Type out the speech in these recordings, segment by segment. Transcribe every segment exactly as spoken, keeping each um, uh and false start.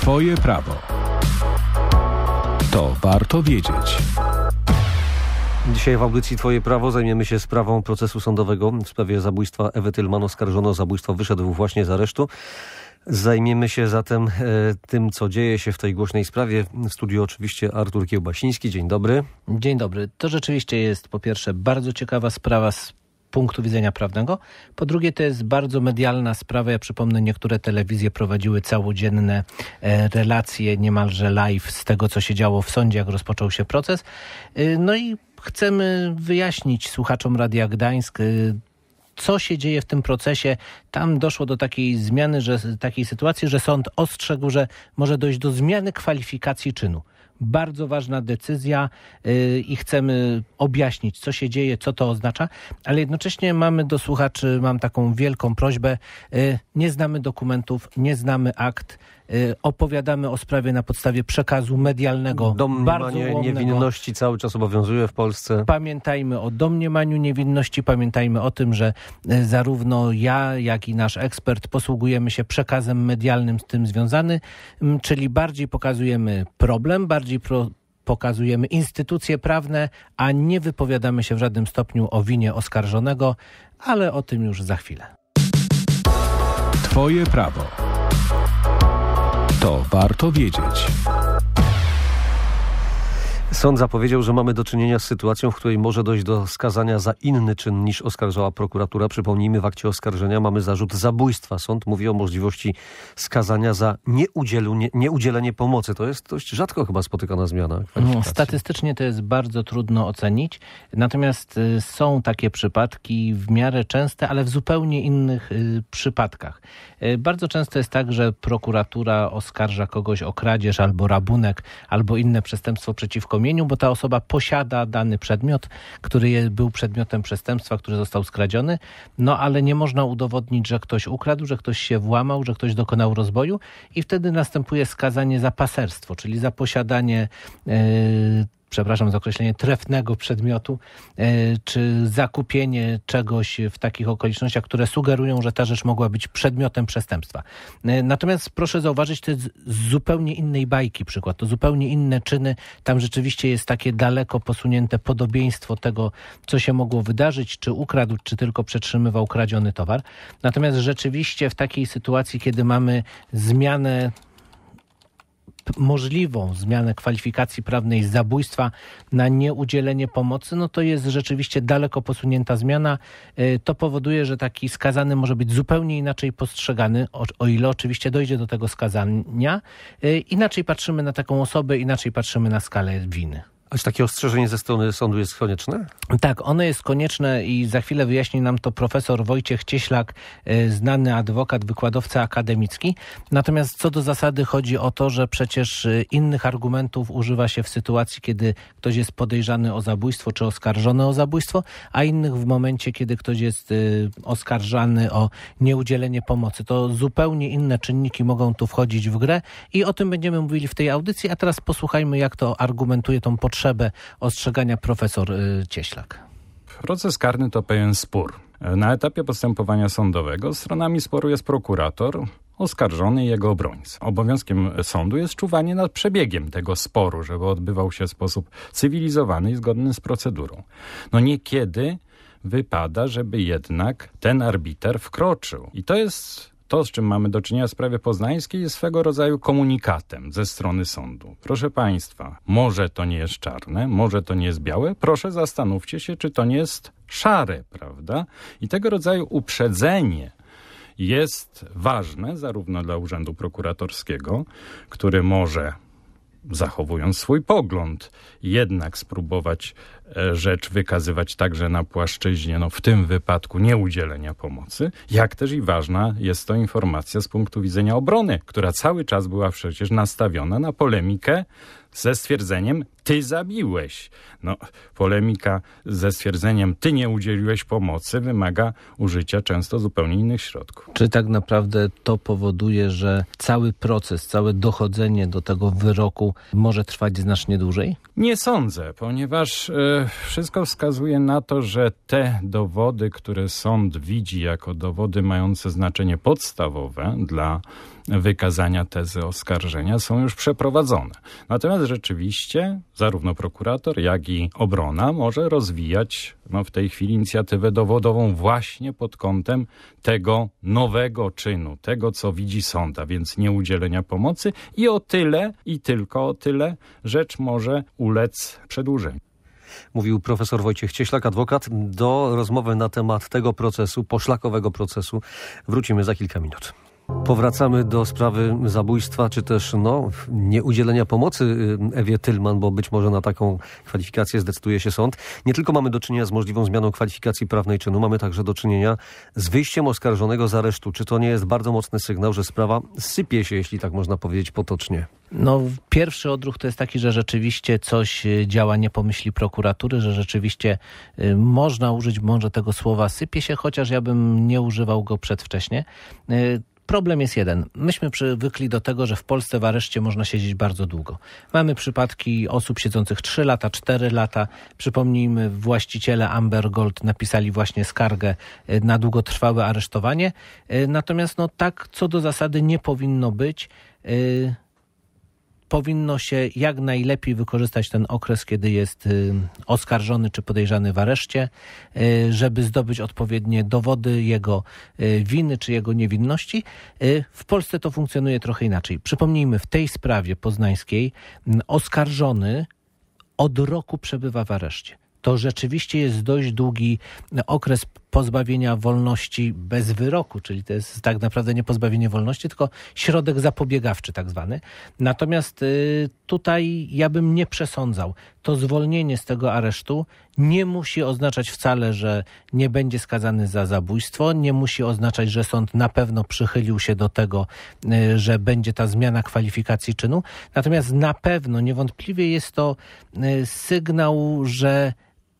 Twoje prawo. To warto wiedzieć. Dzisiaj w audycji Twoje prawo zajmiemy się sprawą procesu sądowego w sprawie zabójstwa Ewy Tylman. Oskarżony o zabójstwo wyszedł właśnie z aresztu. Zajmiemy się zatem e, tym, co dzieje się w tej głośnej sprawie. W studiu oczywiście Artur Kiełbasiński. Dzień dobry. Dzień dobry. To rzeczywiście jest po pierwsze bardzo ciekawa sprawa z punktu widzenia prawnego. Po drugie, to jest bardzo medialna sprawa. Ja przypomnę, niektóre telewizje prowadziły całodzienne e, relacje, niemalże live z tego, co się działo w sądzie, jak rozpoczął się proces. E, no i chcemy wyjaśnić słuchaczom Radia Gdańsk, e, co się dzieje w tym procesie. Tam doszło do takiej zmiany, że, takiej sytuacji, że sąd ostrzegł, że może dojść do zmiany kwalifikacji czynu. Bardzo ważna decyzja yy, i chcemy objaśnić, co się dzieje, co to oznacza, ale jednocześnie mamy do słuchaczy, mam taką wielką prośbę, yy, nie znamy dokumentów, nie znamy akt, yy, opowiadamy o sprawie na podstawie przekazu medialnego. Domniemanie niewinności cały czas obowiązuje w Polsce. Pamiętajmy o domniemaniu niewinności, pamiętajmy o tym, że yy, zarówno ja, jak i nasz ekspert posługujemy się przekazem medialnym z tym związany, yy, czyli bardziej pokazujemy problem, bardziej Bardziej pro, pokazujemy instytucje prawne, a nie wypowiadamy się w żadnym stopniu o winie oskarżonego, ale o tym już za chwilę. Twoje prawo. To warto wiedzieć. Sąd zapowiedział, że mamy do czynienia z sytuacją, w której może dojść do skazania za inny czyn niż oskarżała prokuratura. Przypomnijmy, w akcie oskarżenia mamy zarzut zabójstwa. Sąd mówi o możliwości skazania za nieudzielenie, nieudzielenie pomocy. To jest dość rzadko chyba spotykana zmiana kwalifikacji. Statystycznie to jest bardzo trudno ocenić. Natomiast y, są takie przypadki w miarę częste, ale w zupełnie innych y, przypadkach. Y, bardzo często jest tak, że prokuratura oskarża kogoś o kradzież albo rabunek, albo inne przestępstwo przeciwko mieniu, bo ta osoba posiada dany przedmiot, który był przedmiotem przestępstwa, który został skradziony, no ale nie można udowodnić, że ktoś ukradł, że ktoś się włamał, że ktoś dokonał rozboju i wtedy następuje skazanie za paserstwo, czyli za posiadanie yy, przepraszam za określenie, trefnego przedmiotu, czy zakupienie czegoś w takich okolicznościach, które sugerują, że ta rzecz mogła być przedmiotem przestępstwa. Natomiast proszę zauważyć, to jest z zupełnie innej bajki przykład, to zupełnie inne czyny. Tam rzeczywiście jest takie daleko posunięte podobieństwo tego, co się mogło wydarzyć, czy ukradł, czy tylko przetrzymywał kradziony towar. Natomiast rzeczywiście w takiej sytuacji, kiedy mamy zmianę możliwą zmianę kwalifikacji prawnej z zabójstwa na nieudzielenie pomocy, no to jest rzeczywiście daleko posunięta zmiana. To powoduje, że taki skazany może być zupełnie inaczej postrzegany, o, o ile oczywiście dojdzie do tego skazania. Inaczej patrzymy na taką osobę, inaczej patrzymy na skalę winy. A czy takie ostrzeżenie ze strony sądu jest konieczne? Tak, ono jest konieczne i za chwilę wyjaśni nam to profesor Wojciech Cieślak, znany adwokat, wykładowca akademicki. Natomiast co do zasady chodzi o to, że przecież innych argumentów używa się w sytuacji, kiedy ktoś jest podejrzany o zabójstwo czy oskarżony o zabójstwo, a innych w momencie, kiedy ktoś jest oskarżany o nieudzielenie pomocy. To zupełnie inne czynniki mogą tu wchodzić w grę i o tym będziemy mówili w tej audycji, a teraz posłuchajmy, jak to argumentuje tą potrzebę potrzebę ostrzegania profesor Cieślak. Proces karny to pewien spór. Na etapie postępowania sądowego stronami sporu jest prokurator, oskarżony i jego obrońca. Obowiązkiem sądu jest czuwanie nad przebiegiem tego sporu, żeby odbywał się w sposób cywilizowany i zgodny z procedurą. No niekiedy wypada, żeby jednak ten arbiter wkroczył. I to jest to, z czym mamy do czynienia w sprawie poznańskiej, jest swego rodzaju komunikatem ze strony sądu. Proszę państwa, może to nie jest czarne, może to nie jest białe, proszę zastanówcie się, czy to nie jest szare, prawda? I tego rodzaju uprzedzenie jest ważne zarówno dla urzędu prokuratorskiego, który może, zachowując swój pogląd, jednak spróbować rzecz wykazywać także na płaszczyźnie, no w tym wypadku nieudzielenia pomocy, jak też i ważna jest to informacja z punktu widzenia obrony, która cały czas była przecież nastawiona na polemikę ze stwierdzeniem ty zabiłeś. No, polemika ze stwierdzeniem ty nie udzieliłeś pomocy wymaga użycia często zupełnie innych środków. Czy tak naprawdę to powoduje, że cały proces, całe dochodzenie do tego wyroku może trwać znacznie dłużej? Nie sądzę, ponieważ e, wszystko wskazuje na to, że te dowody, które sąd widzi jako dowody mające znaczenie podstawowe dla wykazania tezy oskarżenia są już przeprowadzone. Natomiast rzeczywiście zarówno prokurator, jak i obrona może rozwijać no, w tej chwili inicjatywę dowodową właśnie pod kątem tego nowego czynu, tego co widzi sąd, a więc nieudzielenia pomocy i o tyle i tylko o tyle rzecz może ulec przedłużeniu. Mówił profesor Wojciech Cieślak, adwokat. Do rozmowy na temat tego procesu, poszlakowego procesu, wrócimy za kilka minut. Powracamy do sprawy zabójstwa, czy też no, nieudzielenia pomocy Ewie Tylman, bo być może na taką kwalifikację zdecyduje się sąd. Nie tylko mamy do czynienia z możliwą zmianą kwalifikacji prawnej czynu, mamy także do czynienia z wyjściem oskarżonego z aresztu. Czy to nie jest bardzo mocny sygnał, że sprawa sypie się, jeśli tak można powiedzieć, potocznie? No, pierwszy odruch to jest taki, że rzeczywiście coś działa nie po myśli prokuratury, że rzeczywiście y, można użyć może tego słowa sypie się, chociaż ja bym nie używał go przedwcześnie. Y, Problem jest jeden. Myśmy przywykli do tego, że w Polsce w areszcie można siedzieć bardzo długo. Mamy przypadki osób siedzących trzy lata, cztery lata. Przypomnijmy, właściciele Amber Gold napisali właśnie skargę na długotrwałe aresztowanie. Natomiast no tak co do zasady nie powinno być. Powinno się jak najlepiej wykorzystać ten okres, kiedy jest y, oskarżony czy podejrzany w areszcie, y, żeby zdobyć odpowiednie dowody jego y, winy czy jego niewinności. Y, w Polsce to funkcjonuje trochę inaczej. Przypomnijmy, w tej sprawie poznańskiej y, oskarżony od roku przebywa w areszcie. To rzeczywiście jest dość długi okres pozbawienia wolności bez wyroku, czyli to jest tak naprawdę nie pozbawienie wolności, tylko środek zapobiegawczy tak zwany. Natomiast y, tutaj ja bym nie przesądzał. To zwolnienie z tego aresztu nie musi oznaczać wcale, że nie będzie skazany za zabójstwo, nie musi oznaczać, że sąd na pewno przychylił się do tego, y, że będzie ta zmiana kwalifikacji czynu. Natomiast na pewno, niewątpliwie jest to y, sygnał, że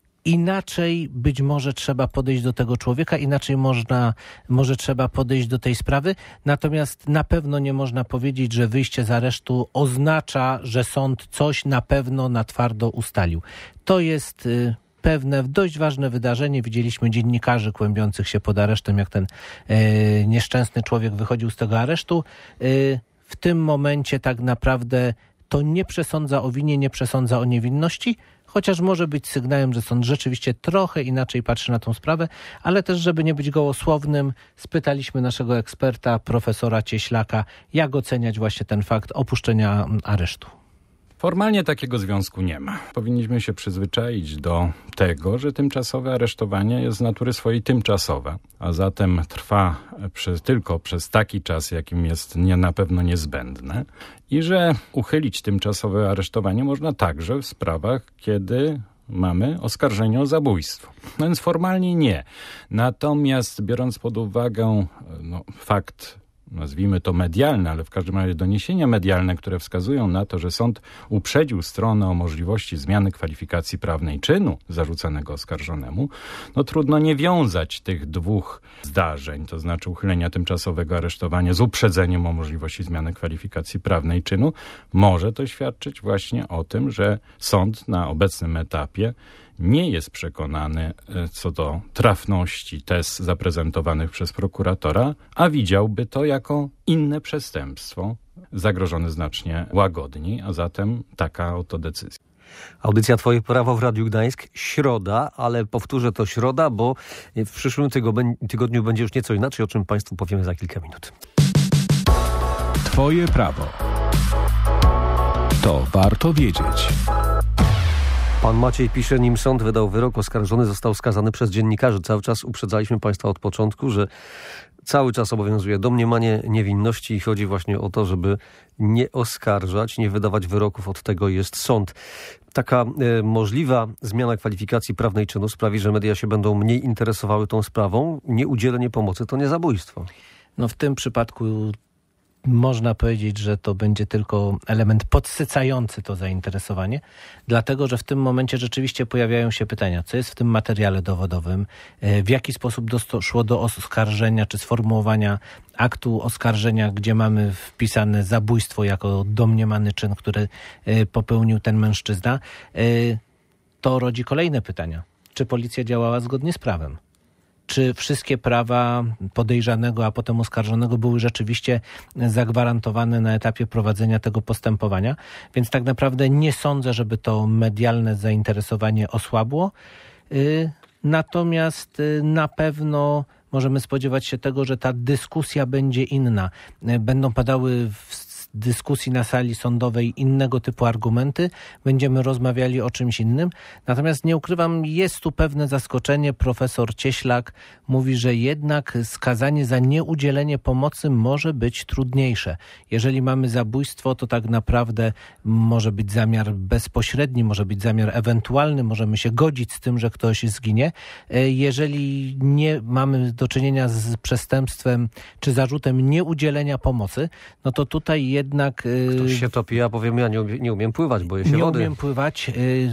inaczej być może trzeba podejść do tego człowieka, inaczej można, może trzeba podejść do tej sprawy, natomiast na pewno nie można powiedzieć, że wyjście z aresztu oznacza, że sąd coś na pewno na twardo ustalił. To jest y, pewne dość ważne wydarzenie. Widzieliśmy dziennikarzy kłębiących się pod aresztem, jak ten y, nieszczęsny człowiek wychodził z tego aresztu. Y, w tym momencie tak naprawdę to nie przesądza o winie, nie przesądza o niewinności, chociaż może być sygnałem, że sąd rzeczywiście trochę inaczej patrzy na tą sprawę, ale też, żeby nie być gołosłownym, spytaliśmy naszego eksperta, profesora Cieślaka, jak oceniać właśnie ten fakt opuszczenia aresztu. Formalnie takiego związku nie ma. Powinniśmy się przyzwyczaić do tego, że tymczasowe aresztowanie jest z natury swojej tymczasowe, a zatem trwa przez, tylko przez taki czas, jakim jest nie, na pewno niezbędne i że uchylić tymczasowe aresztowanie można także w sprawach, kiedy mamy oskarżenie o zabójstwo. No więc formalnie nie. Natomiast biorąc pod uwagę no, fakt, nazwijmy to medialne, ale w każdym razie doniesienia medialne, które wskazują na to, że sąd uprzedził stronę o możliwości zmiany kwalifikacji prawnej czynu zarzucanego oskarżonemu, no trudno nie wiązać tych dwóch zdarzeń, to znaczy uchylenia tymczasowego aresztowania z uprzedzeniem o możliwości zmiany kwalifikacji prawnej czynu. Może to świadczyć właśnie o tym, że sąd na obecnym etapie nie jest przekonany co do trafności tez zaprezentowanych przez prokuratora, a widziałby to jako inne przestępstwo, zagrożone znacznie łagodniej, a zatem taka oto decyzja. Audycja Twoje prawo w Radiu Gdańsk. Środa, ale powtórzę to środa, bo w przyszłym tygodniu będzie już nieco inaczej, o czym Państwu powiemy za kilka minut. Twoje prawo. To warto wiedzieć. Pan Maciej pisze, nim sąd wydał wyrok, oskarżony został skazany przez dziennikarzy. Cały czas uprzedzaliśmy Państwa od początku, że cały czas obowiązuje domniemanie niewinności i chodzi właśnie o to, żeby nie oskarżać, nie wydawać wyroków. Od tego jest sąd. Taka e, możliwa zmiana kwalifikacji prawnej czynu sprawi, że media się będą mniej interesowały tą sprawą. Nieudzielenie pomocy to nie zabójstwo. No w tym przypadku można powiedzieć, że to będzie tylko element podsycający to zainteresowanie, dlatego że w tym momencie rzeczywiście pojawiają się pytania, co jest w tym materiale dowodowym, w jaki sposób doszło do oskarżenia czy sformułowania aktu oskarżenia, gdzie mamy wpisane zabójstwo jako domniemany czyn, który popełnił ten mężczyzna. To rodzi kolejne pytania. Czy policja działała zgodnie z prawem? czy wszystkie prawa podejrzanego, a potem oskarżonego były rzeczywiście zagwarantowane na etapie prowadzenia tego postępowania. Więc tak naprawdę nie sądzę, żeby to medialne zainteresowanie osłabło. Natomiast na pewno możemy spodziewać się tego, że ta dyskusja będzie inna. Będą padały w dyskusji na sali sądowej innego typu argumenty. Będziemy rozmawiali o czymś innym. Natomiast nie ukrywam, jest tu pewne zaskoczenie. Profesor Cieślak mówi, że jednak skazanie za nieudzielenie pomocy może być trudniejsze. Jeżeli mamy zabójstwo, to tak naprawdę może być zamiar bezpośredni, może być zamiar ewentualny, możemy się godzić z tym, że ktoś zginie. Jeżeli nie mamy do czynienia z przestępstwem czy zarzutem nieudzielenia pomocy, no to tutaj jednak... Ktoś się topi, ja powiem, ja nie, umie, nie umiem pływać, boję się nie wody. Nie umiem pływać.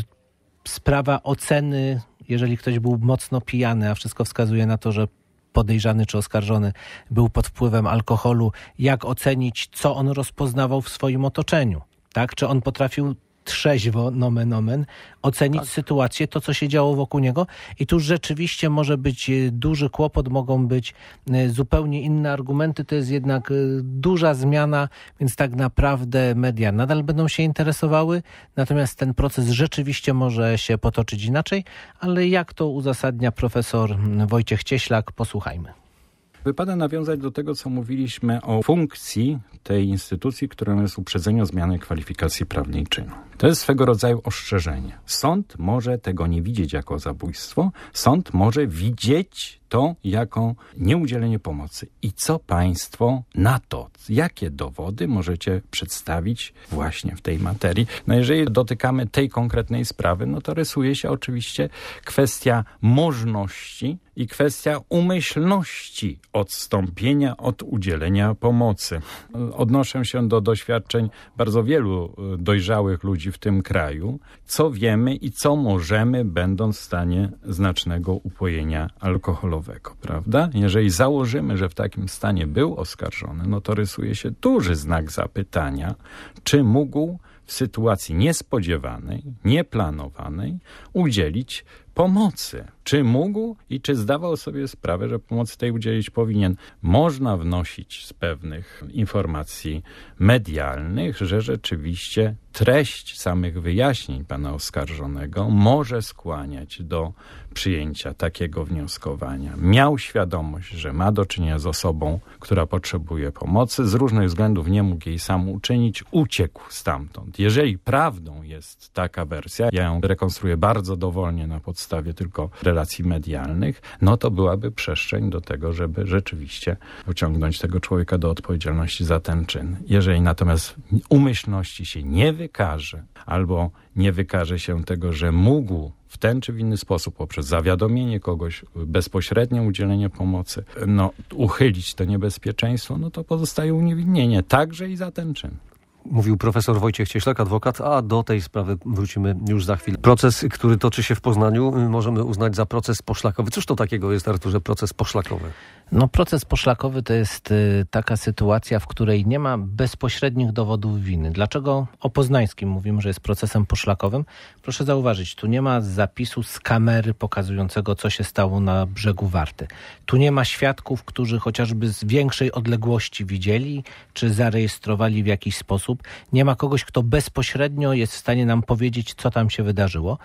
Sprawa oceny, jeżeli ktoś był mocno pijany, a wszystko wskazuje na to, że podejrzany czy oskarżony był pod wpływem alkoholu, jak ocenić, co on rozpoznawał w swoim otoczeniu, tak? Czy on potrafił trzeźwo, nomen omen, ocenić tak. sytuację, to co się działo wokół niego i tu rzeczywiście może być duży kłopot, mogą być zupełnie inne argumenty, to jest jednak duża zmiana, więc tak naprawdę media nadal będą się interesowały, natomiast ten proces rzeczywiście może się potoczyć inaczej, ale jak to uzasadnia profesor Wojciech Cieślak, posłuchajmy. Wypada nawiązać do tego, co mówiliśmy o funkcji tej instytucji, którą jest uprzedzenie o zmianę kwalifikacji prawnej czynu. To jest swego rodzaju ostrzeżenie. Sąd może tego nie widzieć jako zabójstwo. Sąd może widzieć to jako nieudzielenie pomocy. I co państwo na to? Jakie dowody możecie przedstawić właśnie w tej materii? No jeżeli dotykamy tej konkretnej sprawy, no to rysuje się oczywiście kwestia możności i kwestia umyślności odstąpienia od udzielenia pomocy. Odnoszę się do doświadczeń bardzo wielu dojrzałych ludzi w tym kraju, co wiemy i co możemy, będąc w stanie znacznego upojenia alkoholowego, prawda? Jeżeli założymy, że w takim stanie był oskarżony, no to rysuje się duży znak zapytania, czy mógł w sytuacji niespodziewanej, nieplanowanej udzielić pomocy. Czy mógł i czy zdawał sobie sprawę, że pomocy tej udzielić powinien? Można wnosić z pewnych informacji medialnych, że rzeczywiście treść samych wyjaśnień pana oskarżonego może skłaniać do przyjęcia takiego wnioskowania. Miał świadomość, że ma do czynienia z osobą, która potrzebuje pomocy, z różnych względów nie mógł jej sam uczynić, uciekł stamtąd. Jeżeli prawdą jest taka wersja, ja ją rekonstruuję bardzo dowolnie na podstawie tylko relacji medialnych, no to byłaby przestrzeń do tego, żeby rzeczywiście pociągnąć tego człowieka do odpowiedzialności za ten czyn. Jeżeli natomiast umyślności się nie wykaże, albo nie wykaże się tego, że mógł w ten czy w inny sposób poprzez zawiadomienie kogoś, bezpośrednie udzielenie pomocy, no uchylić to niebezpieczeństwo, no to pozostaje uniewinnienie także i za ten czyn. Mówił profesor Wojciech Cieślak, adwokat, a do tej sprawy wrócimy już za chwilę. Proces, który toczy się w Poznaniu, możemy uznać za proces poszlakowy. Cóż to takiego jest, Arturze, proces poszlakowy? No, proces poszlakowy to jest y, taka sytuacja, w której nie ma bezpośrednich dowodów winy. Dlaczego o poznańskim mówimy, że jest procesem poszlakowym? Proszę zauważyć, tu nie ma zapisu z kamery pokazującego, co się stało na brzegu Warty. Tu nie ma świadków, którzy chociażby z większej odległości widzieli, czy zarejestrowali w jakiś sposób. Nie ma kogoś, kto bezpośrednio jest w stanie nam powiedzieć, co tam się wydarzyło.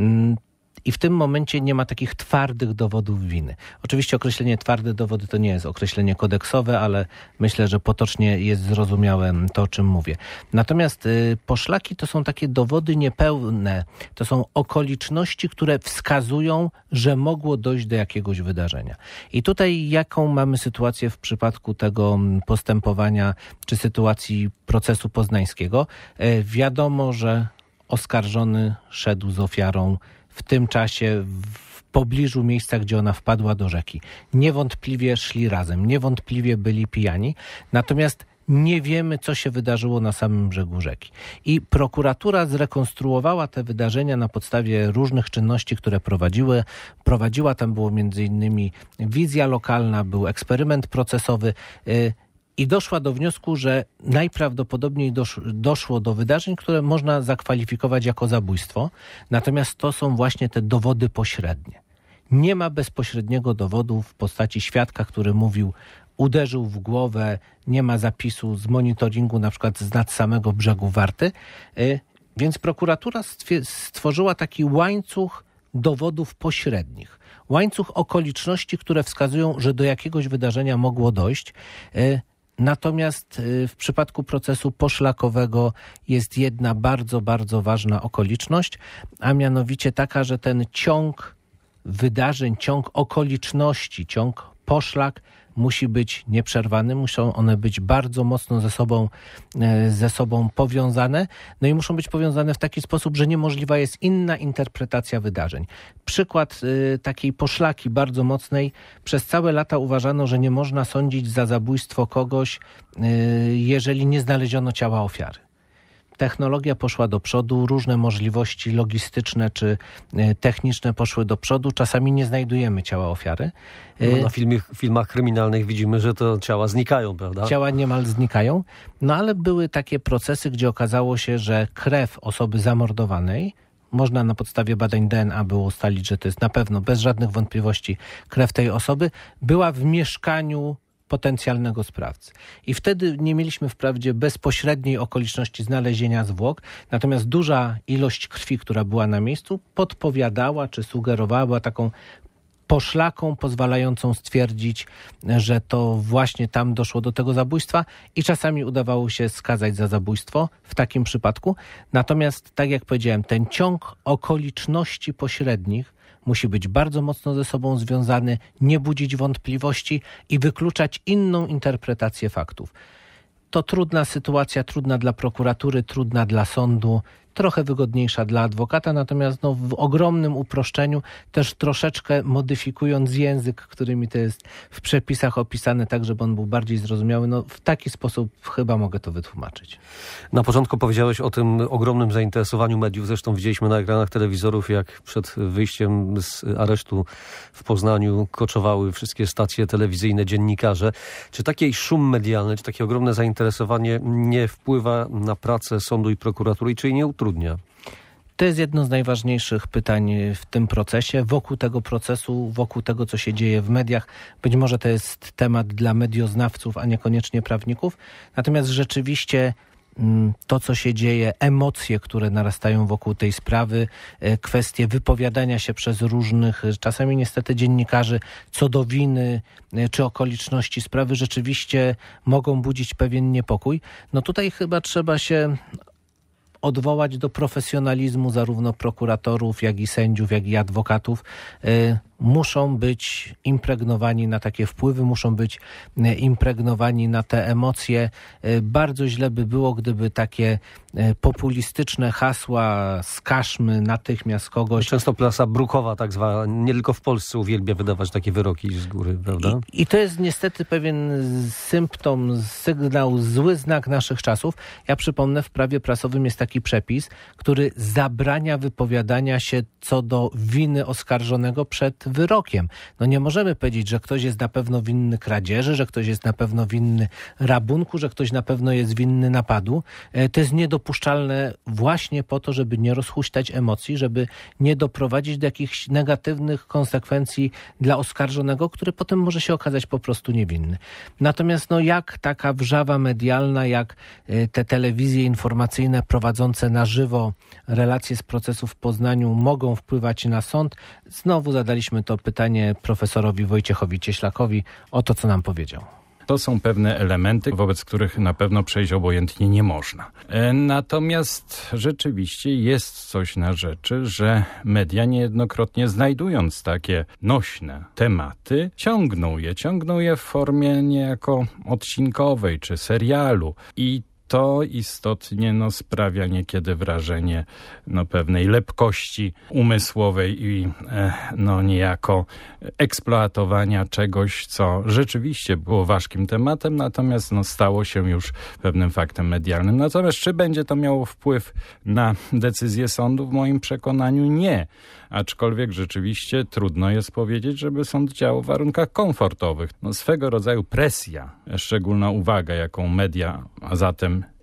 I w tym momencie nie ma takich twardych dowodów winy. Oczywiście określenie twarde dowody to nie jest określenie kodeksowe, ale myślę, że potocznie jest zrozumiałe to, o czym mówię. Natomiast y, poszlaki to są takie dowody niepełne. To są okoliczności, które wskazują, że mogło dojść do jakiegoś wydarzenia. I tutaj jaką mamy sytuację w przypadku tego postępowania, czy sytuacji procesu poznańskiego? Y, wiadomo, że oskarżony szedł z ofiarą w tym czasie w pobliżu miejsca, gdzie ona wpadła do rzeki. Niewątpliwie szli razem, niewątpliwie byli pijani, natomiast nie wiemy, co się wydarzyło na samym brzegu rzeki. I prokuratura zrekonstruowała te wydarzenia na podstawie różnych czynności, które prowadziły. Prowadziła, tam było między innymi wizja lokalna, był eksperyment procesowy, yy, i doszła do wniosku, że najprawdopodobniej dosz, doszło do wydarzeń, które można zakwalifikować jako zabójstwo. Natomiast to są właśnie te dowody pośrednie. nie ma bezpośredniego dowodu w postaci świadka, który mówił, uderzył w głowę, nie ma zapisu z monitoringu, na przykład z nad samego brzegu Warty. Więc prokuratura stworzyła taki łańcuch dowodów pośrednich. Łańcuch okoliczności, które wskazują, że do jakiegoś wydarzenia mogło dojść. Natomiast w przypadku procesu poszlakowego jest jedna bardzo, bardzo ważna okoliczność, a mianowicie taka, że ten ciąg wydarzeń, ciąg okoliczności, ciąg poszlak musi być nieprzerwany, muszą one być bardzo mocno ze sobą, ze sobą powiązane, no i muszą być powiązane w taki sposób, że niemożliwa jest inna interpretacja wydarzeń. Przykład y, takiej poszlaki bardzo mocnej, przez całe lata uważano, że nie można sądzić za zabójstwo kogoś, y, jeżeli nie znaleziono ciała ofiary. Technologia poszła do przodu, różne możliwości logistyczne czy techniczne poszły do przodu. Czasami nie znajdujemy ciała ofiary. No, na filmie, filmach kryminalnych widzimy, że to ciała znikają, prawda? Ciała niemal znikają. No ale były takie procesy, gdzie okazało się, że krew osoby zamordowanej, można na podstawie badań D N A było ustalić, że to jest na pewno, bez żadnych wątpliwości, krew tej osoby, była w mieszkaniu potencjalnego sprawcy. I wtedy nie mieliśmy wprawdzie bezpośredniej okoliczności znalezienia zwłok, natomiast duża ilość krwi, która była na miejscu, podpowiadała czy sugerowała, była taką poszlaką pozwalającą stwierdzić, że to właśnie tam doszło do tego zabójstwa i czasami udawało się skazać za zabójstwo w takim przypadku. Natomiast, tak jak powiedziałem, ten ciąg okoliczności pośrednich musi być bardzo mocno ze sobą związany, nie budzić wątpliwości i wykluczać inną interpretację faktów. To trudna sytuacja, trudna dla prokuratury, trudna dla sądu, trochę wygodniejsza dla adwokata, natomiast no, w ogromnym uproszczeniu, też troszeczkę modyfikując język, którymi to jest w przepisach opisane, tak żeby on był bardziej zrozumiały, no w taki sposób chyba mogę to wytłumaczyć. Na początku powiedziałeś o tym ogromnym zainteresowaniu mediów, zresztą widzieliśmy na ekranach telewizorów, jak przed wyjściem z aresztu w Poznaniu koczowały wszystkie stacje telewizyjne, dziennikarze. Czy taki szum medialny, czy takie ogromne zainteresowanie nie wpływa na pracę sądu i prokuratury, czy nie utrudnia? To jest jedno z najważniejszych pytań w tym procesie. Wokół tego procesu, wokół tego, co się dzieje w mediach, być może to jest temat dla medioznawców, a niekoniecznie prawników. Natomiast rzeczywiście to, co się dzieje, emocje, które narastają wokół tej sprawy, kwestie wypowiadania się przez różnych, czasami niestety dziennikarzy, co do winy czy okoliczności sprawy, rzeczywiście mogą budzić pewien niepokój. No tutaj chyba trzeba się odwołać do profesjonalizmu zarówno prokuratorów, jak i sędziów, jak i adwokatów. Muszą być impregnowani na takie wpływy, muszą być impregnowani na te emocje. Bardzo źle by było, gdyby takie populistyczne hasła, skażmy natychmiast kogoś. Często prasa brukowa tak zwana, nie tylko w Polsce uwielbia wydawać takie wyroki z góry, prawda? I, i to jest niestety pewien symptom, sygnał, zły znak naszych czasów. Ja przypomnę, w prawie prasowym jest taki przepis, który zabrania wypowiadania się co do winy oskarżonego przed wyrokiem. No nie możemy powiedzieć, że ktoś jest na pewno winny kradzieży, że ktoś jest na pewno winny rabunku, że ktoś na pewno jest winny napadu. To jest niedopuszczalne właśnie po to, żeby nie rozhuśtać emocji, żeby nie doprowadzić do jakichś negatywnych konsekwencji dla oskarżonego, który potem może się okazać po prostu niewinny. Natomiast no jak taka wrzawa medialna, jak te telewizje informacyjne prowadzące na żywo relacje z procesu w Poznaniu mogą wpływać na sąd? Znowu zadaliśmy to pytanie profesorowi Wojciechowi Cieślakowi o to, co nam powiedział. To są pewne elementy, wobec których na pewno przejść obojętnie nie można. Natomiast rzeczywiście jest coś na rzeczy, że media niejednokrotnie znajdując takie nośne tematy, ciągną je, ciągną je w formie niejako odcinkowej czy serialu i to istotnie no, sprawia niekiedy wrażenie no, pewnej lepkości umysłowej i e, no, niejako eksploatowania czegoś, co rzeczywiście było ważkim tematem, natomiast no, stało się już pewnym faktem medialnym. Natomiast czy będzie to miało wpływ na decyzję sądu? W moim przekonaniu nie. Aczkolwiek rzeczywiście trudno jest powiedzieć, żeby sąd działał w warunkach komfortowych. No, swego rodzaju presja, szczególna uwaga, jaką media, a zatem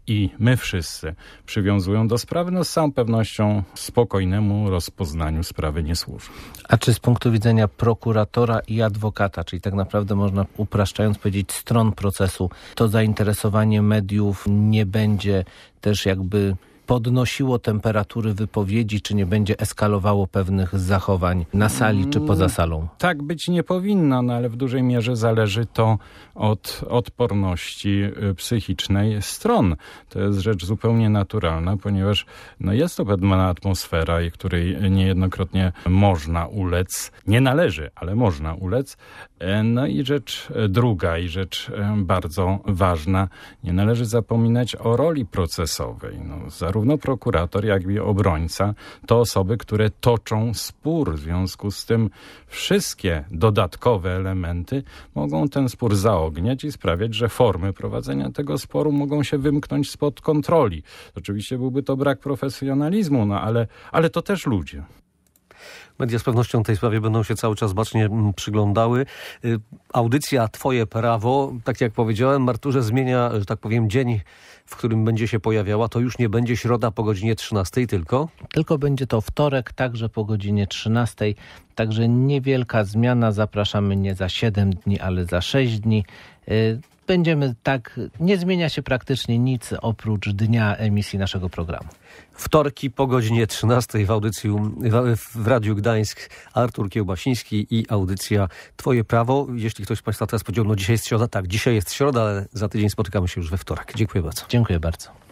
i my wszyscy przywiązują do sprawy, no z całą pewnością spokojnemu rozpoznaniu sprawy nie służy. A czy z punktu widzenia prokuratora i adwokata, czyli tak naprawdę można upraszczając powiedzieć stron procesu, to zainteresowanie mediów nie będzie też jakby podnosiło temperatury wypowiedzi, czy nie będzie eskalowało pewnych zachowań na sali czy poza salą? Tak być nie powinno, no ale w dużej mierze zależy to od odporności psychicznej stron. To jest rzecz zupełnie naturalna, ponieważ no jest to pewna atmosfera, której niejednokrotnie można ulec, nie należy, ale można ulec. No i rzecz druga i rzecz bardzo ważna, nie należy zapominać o roli procesowej. No, zarówno prokurator, jak i obrońca to osoby, które toczą spór. W związku z tym wszystkie dodatkowe elementy mogą ten spór zaogniać i sprawiać, że formy prowadzenia tego sporu mogą się wymknąć spod kontroli. Oczywiście byłby to brak profesjonalizmu, no ale, ale to też ludzie. Media z pewnością tej sprawie będą się cały czas bacznie przyglądały. Audycja Twoje prawo, tak jak powiedziałem, Arturze, zmienia, że tak powiem, dzień, w którym będzie się pojawiała. To już nie będzie środa po godzinie trzynastej tylko? Tylko będzie to wtorek, także po godzinie trzynastej. Także niewielka zmiana. Zapraszamy nie za siedem dni, ale za sześć dni. Będziemy tak, nie zmienia się praktycznie nic oprócz dnia emisji naszego programu. Wtorki po godzinie trzynastej w audycji w, w Radiu Gdańsk Artur Kiełbasiński i audycja Twoje prawo. Jeśli ktoś z Państwa teraz powiedział, no dzisiaj jest środa, tak, dzisiaj jest środa, ale za tydzień spotykamy się już we wtorek. Dziękuję bardzo. Dziękuję bardzo.